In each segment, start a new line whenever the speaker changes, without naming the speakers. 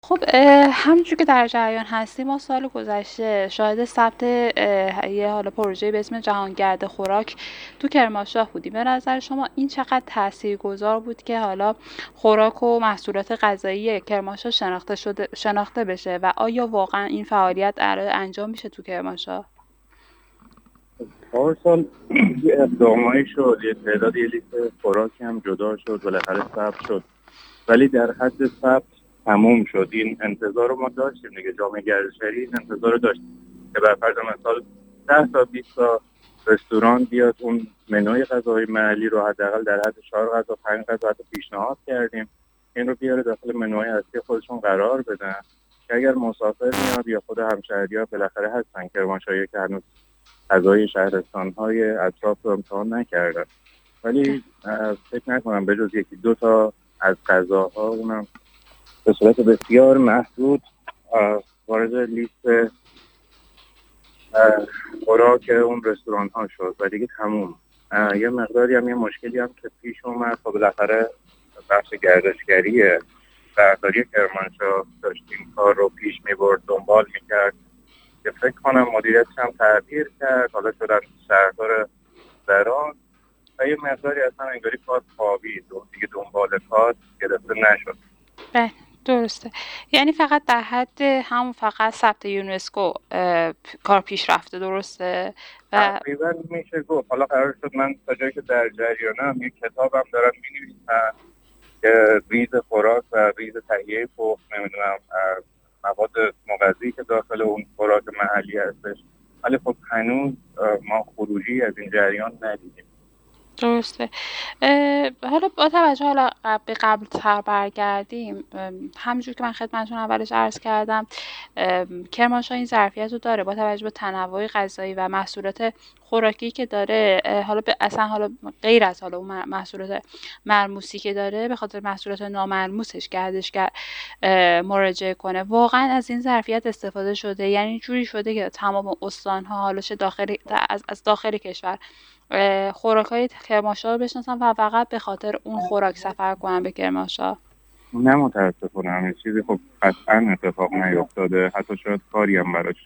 خب همونجور که در جریان هستیم ما سال گذشته شاهد ثبت یه حالا پروژه به اسم جهانگرد خوراک تو کرمانشاه بودیم. به نظر شما این چقدر تاثیرگذار بود که حالا خوراک و محصولات غذایی کرمانشاه شناخته بشه و آیا واقعا این فعالیت قرار انجام میشه تو کرمانشاه؟
پارسال یه اقدامایی شد، یه تعداد یه لیست خوراکی هم جدا شد، بالاخره ثبت شد، ولی در حد ثبت تموم شد. این انتظار رو ما داشتیم دیگه، جامعه گردشگری این انتظار رو داشتیم که بر فرض مثال 10 تا 20 تا رستوران بیاد اون منوی غذاهای محلی رو حداقل در حد 4 غذا 5 غذا حتی پیشنهاد کردیم، این رو بیاره داخل منوهای اصلی خودشون قرار بدن که اگر مسافر میاد یا خود همشهری‌ها بالاخره هستن کرمانشاهی که هنوز غذای شهرستان‌های اطراف رو امتحان نکردن، ولی فکر نکنم به جز یکی دو تا از غذاها اونم به صورت بسیار محدود وارد لیست خوراک اون رستوران ها شد و دیگه تموم. یه مقداری هم یه مشکلی هم که پیش اومد، خب بالاخره بخش گردشگری شهرداری کرمانشاه داشت این کار رو پیش میبرد، دنبال میکرد که فکر کنم مدیریتش هم تغییر کرد، حالا شدن شهردار زران و یه مقداری اصلا انگاری کار خوابید و دیگه دنبال کار گرفته نشد.
بله، درسته. یعنی فقط در حد همون فقط ثبت یونسکو کار پیش رفته، درسته؟ و
تقریبا میشه گفت. حالا قرار شد من تا جایی که در جریانم یک کتابم دارم می‌نویسم که ریز خوراک و ریز تهیه پخت، نمیدونم مواد مغذی که داخل اون خوراک محلی هستش، ولی خب هنوز ما خروجی از این جریان ندیدیم.
درسته. حالا با توجه حالا به قبل تر برگردیم، همونجور که من خدمتتون اولش عرض کردم، کرمانشاه این ظرفیت رو داره با توجه به تنوع غذایی و محصولات خوراکی که داره. حالا به اصلا حالا غیر از حالا اون محصولات مرموسی که داره، به خاطر محصولات نامرموسش گردشگر مراجعه کنه. واقعا از این ظرفیت استفاده شده، یعنی جوری شده که تمام استان‌ها حالا چه داخل از داخل کشور خوراک‌های کرمانشاه رو بشناسن و فقط به خاطر اون خوراک سفر کنن به کرمانشاه.
نه متاسفانه همین چیزی خب قطعا اتفاق نیفتاده، حتی شاید کاری هم براش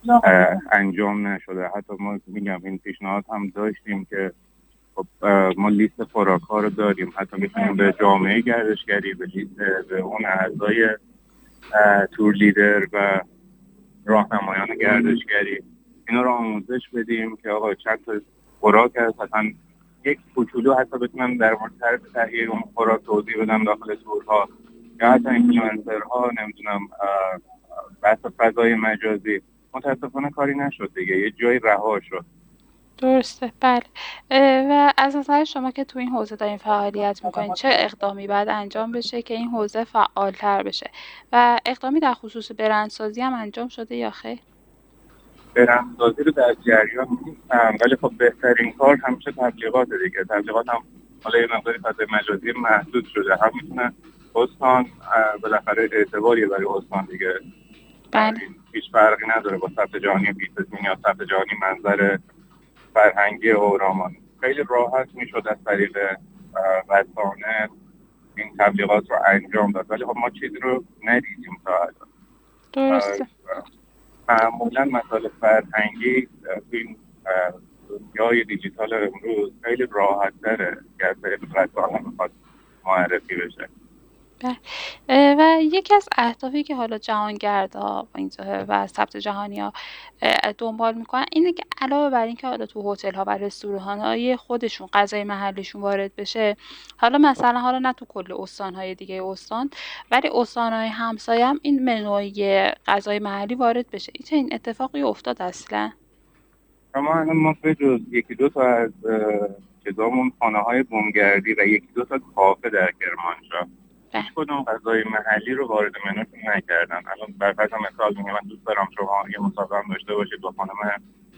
انجام نشده. حتی ما میگم این پیشنهاد هم داشتیم که خب ما لیست خوراک ها رو داریم، حتی میتونیم به جامعه گردشگری، به لیست، به اون اعضای تور لیدر و راهنمایان گردشگری اینا رو آموزش بدیم که آقا چند تا خوراک هست، مثلا یک کوچولو حتی بتونم در مورد طرز تهیه اون خوراک توضیح بدم داخل تورها، یا حتی اینفلوئنسرها، نمیدونم بحث فضای مجازی. متاسفانه کاری نشد دیگه، یه جایی رها شد.
درسته، بله. و از نظر شما که تو این حوزه دارین فعالیت میکنین، چه اقدامی باید انجام بشه که این حوزه فعالتر بشه و اقدامی در خصوص برندسازی هم انجام شده یا خیر؟
برندسازی رو در جریان نیستم، ولی خب بهترین کار همیشه تبلیغات دیگه. تبلیغات هم حالا یه مقداری فضای مجازی محدود شده، هم میتونه استان بالاخره اعتباری برای استان دیگه.
بله.
هیچ فرقی نداره با ثبت جهانی بیستون یا ثبت جهانی منظر فرهنگی اورامان. خیلی راحت میشد از طریق رسانه این تبلیغات رو انجام داد، ولی خب ما چیزی رو ندیدیم تا الان.
درسته.
معمولا مسائل فرهنگی توی این دنیای دیجیتال امروز خیلی راحت تره که از طریق رسانه میخواد معرفی بشه.
بله. و یکی از اهدافی که حالا جهانگردها و ثبت جهانی‌ها دنبال میکنن اینه که علاوه بر این که حالا تو هتل‌ها و رستوران‌های خودشون غذای محلیشون وارد بشه، حالا مثلا حالا نه تو کل استان‌های دیگه استان، ولی استان‌های همسایه هم این منوی غذای محلی وارد بشه. این اتفاقی افتاد اصلا؟
اما الان ما به جز یکی دو تا از چیزامون خانه‌های بومگردی و یکی دو تا کافه در کرمانشاه
بله.
هیچ کدوم غذای محلی رو وارد منوشون نکردن. الان بر فرض مثال میگم، من دوست دارم شما یه مسابقه هم داشته باشید با خانم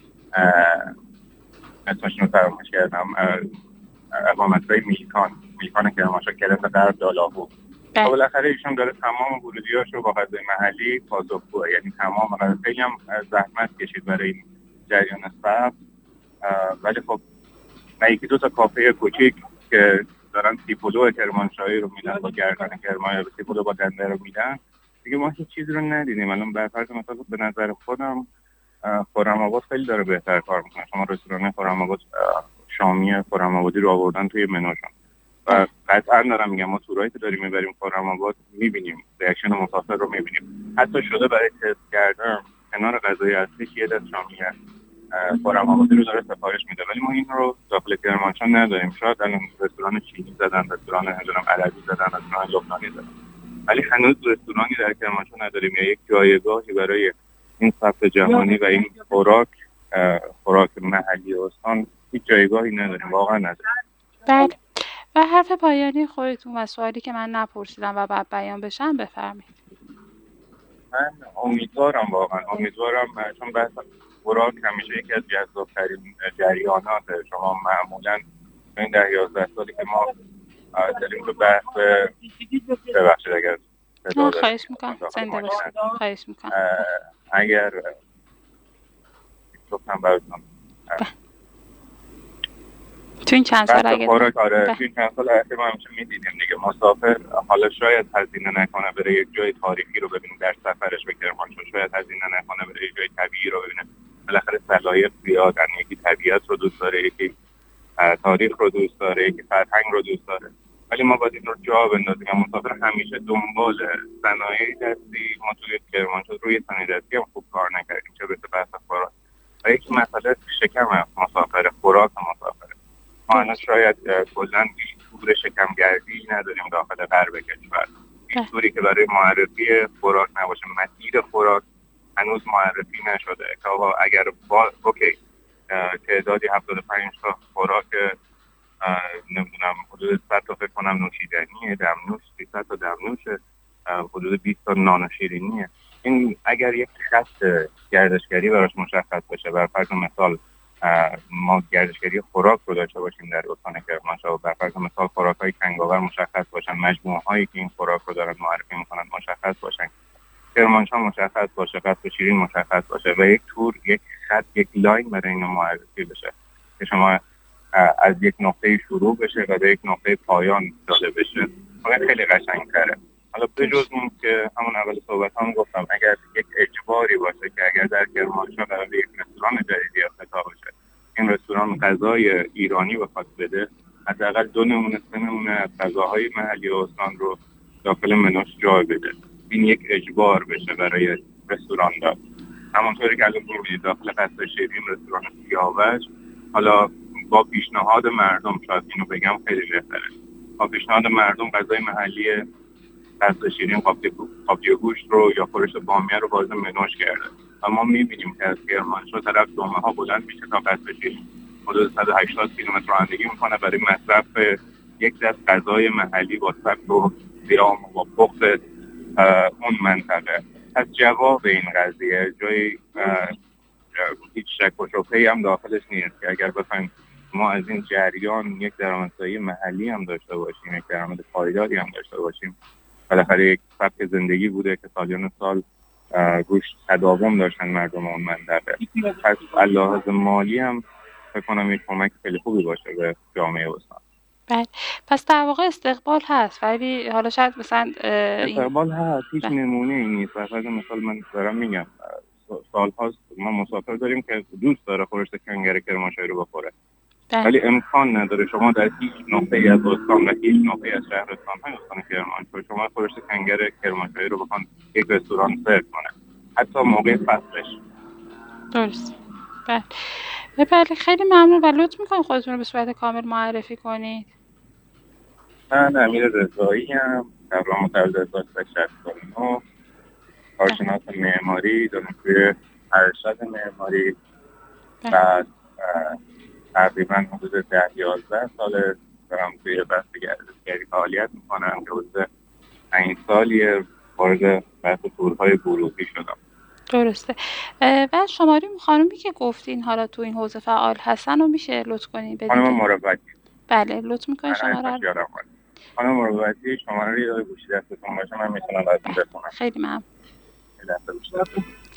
اسمشون رو فراموش کردم، اقامتگاه میلکان کرمانشاه، کلس غرب دالاهو. خب
بله.
بالاخره ایشون داره تمام ورودیاشو با غذای محلی پاسخگوه، یعنی تمام غذا. خیلی هم زحمت کشید برای این جریان ثبت، ولی خب من یکی دو تا کافه کوچیک که دارن تیپولو کرمانشاهی رو میدن با گردن کرمانشاه، تیپولو با دنده رو میدن، دیگه ما هیچ چیزی رو ندیدیم. الان به فرض مثلا به نظر خودم خرم آباد خیلی داره بهتر کار میکنه. شما رستوران خرم آباد شامی خرم آبادی رو آوردن توی منوشون و قطعا دارم میگم ما تورایی که داریم میبریم خرم آباد میبینیم ریاکشن مسافر رو میبینیم. حتی شده برای تست کردن کنار غذای اصلی یه دست شامی خرم آبادی رو داره سفارش میده، ولی ما این رو داخل کرمانشاه نداریم. شاید الان رستوران چینی زدن، رستوران عربی زدن، رستوران لبنانی زدن، ولی هنوز رستورانی در کرمانشاه نداریم یا یک جایگاهی برای این سبک جهانی و این خوراک محلی استان هیچ جایگاهی نداریم، واقعا نداریم.
بله. و حرف پایانی خودتون و سوالی که من نپرسیدم و بعد بیان بشم بفرمایید.
من امیدوارم چون بحث خوراک همیشه یکی از جذاب‌ترین جریاناته. شما معمولاً این 10-11 سالی که ما داریم تو بحث ببخشید اگر
خواهش میکنم زنده باشید. خواهش میکنم.
اگر گفتم براتون
تو این چند سال
اگر تو این چند سال اخیر ما همیشه میدیدیم دیگه مسافر حالا شاید هزینه نکنه بره یک جای تاریخی رو ببینه در سفرش به کرمانشاه، شاید هزینه نکنه بره یک جای طبیعی رو ببینه. بالاخره سلایق زیادن، یکی طبیعت رو دوست داره، یکی تاریخ رو دوست داره، یکی فرهنگ رو دوست داره، ولی ما باید این رو جا بندازیم. مسافر همیشه دنبال صنایع دستی. ما توی کرمانشاه روی صنایع دستی هم خوب کار نکردیم، چه به بحث خوراک و یک مسئله شکم مسافر، خوراک مسافر. ما الان شاید کلاً تور شکمگردی نداریم داخل غرب کشور، توری که برای معرفی خوراک نباشه، مسیر خوراک هنوز معرفی نشده که اگر اوکی تعدادی 75 تا خوراک نمیدونم حدود 100 تا فکر کنم نوشیدنیه، دمنوش 300 تا دمنوش، حدود 20 تا نان و شیرینیه. این اگر یک خط گردشگری براش مشخص بشه، بر فرض مثال ما گردشگری خوراک رو داشته باشیم در استان کرمانشاه و بر فرض مثال خوراک‌های کنگاور مشخص باشن، مجموعه‌هایی که این خوراک رو دارن معرفی میکنن مشخص باشن، کرمانشاه مشخص باشه، قصر شیرین مشخص باشه و یک تور، یک خط، یک لاین برای اینو معرفی بشه که شما از یک نقطه شروع بشه و به یک نقطه پایان داده بشه، خیلی قشنگ‌تره. حالا بجز اون که همون اول صحبت هم گفتم اگر یک اجباری باشه که اگر در کرمانشاه قرار یک رستوران جدیدی افتتاح بشه، این رستوران غذای ایرانی بخواد بده، حداقل 2 نمونه 3 نمونه از غذاهای محلی استان رو داخل منوش جای بده. این یک اجبار بشه برای رستوران دار. همونطوری که الان می‌بینید داخل قصر شیرین رستوران سیاوش، حالا با پیشنهاد مردم، شاید اینو بگم خیلی بهتره، با پیشنهاد مردم غذای محلی قصر شیرین قابلی گوشت رو یا خورش بامیه رو وارد منوش کرده و ما می‌بینیم که از کرمانشاه طرف دومه‌ها بلند میشه تا قصر شیرین، حدود 180 کیلومتر رانندگی میکنه برای مصرف یک دست غذای محلی با سبک و قیام و با پخت اون منطقه. از جواب این قضیه جای هیچ شک و شبهه‌ای هم داخلش نیست که اگر بخوایم ما از این جریان یک درآمدزایی محلی هم داشته باشیم، یک درآمد پایداری هم داشته باشیم، بالاخره یک سبک زندگی بوده که سالیان سال روش تداوم داشتن مردم اون منطقه. پس علاوه مالی هم فکر کنم یک کمک خیلی خوبی باشه به جامعه استان.
بله. پس در واقع استقبال هست، ولی حالا شاید مثلا
استقبال هست، هیچ نمونه ای نیست. مثلا من دارم میگم سال هاست ما مسافر داریم که دوست داره خورشت کنگر کرمانشاهی رو بخوره، ولی امکان نداره شما در هیچ نقطه ای از استان و هیچ نقطه ای از شهرستان های استان کرمانشاه شما خورشت کنگر کرمانشاهی رو بخوان یک رستوران سرو کنه، حتی موقع فصلش.
درست. بله خیلی ممنون و لطف میکنم خودتون رو به صورت کامل معرفی کنید.
من امیر رضایی ام، تقریبا متولد 1969، کارشناس معماری، دانشجوی ارشد معماری. بعد تقریبا حدود 10-11 سال دارم توی بحث گردشگری فعالیت میکنم که حدود 5 سالیه وارد بحث تورهای گروهی شدم.
درسته. و شماره خانومی که گفتین حالا تو این حوزه فعال هستن رو میشه لطف کنین بدین؟
خانم مروتی.
بله لطف میکنین شماره رو.
خانم مروتی شماره رو گوشی دستتون باشه من میتونم براتون بخونم.
خیلی ممنون.